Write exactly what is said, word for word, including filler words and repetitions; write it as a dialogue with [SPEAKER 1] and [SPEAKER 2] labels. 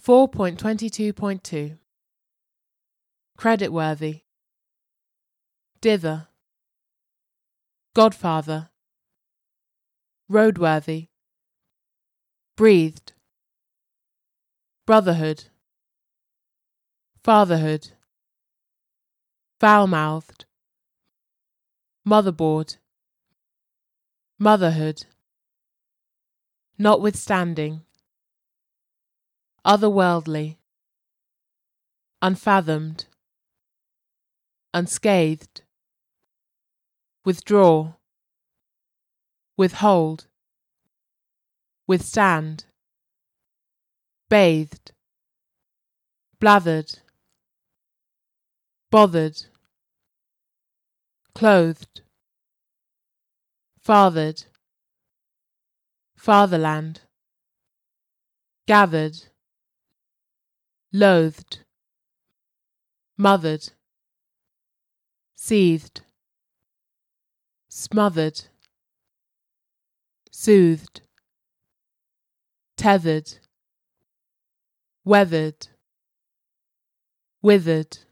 [SPEAKER 1] four point twenty-two point two Creditworthy. Dither. Godfather. Roadworthy. Breathed. Brotherhood. Fatherhood. Foul-mouthed. Motherboard. Motherhood. Notwithstanding. Otherworldly. Unfathomed. Unscathed. Withdraw. Withhold. Withstand. Bathed. Blathered. Bothered. Clothed. Fathered. Fatherland. Gathered. Loathed. Mothered. Seethed. Smothered. Soothed. Tethered. Weathered. Withered.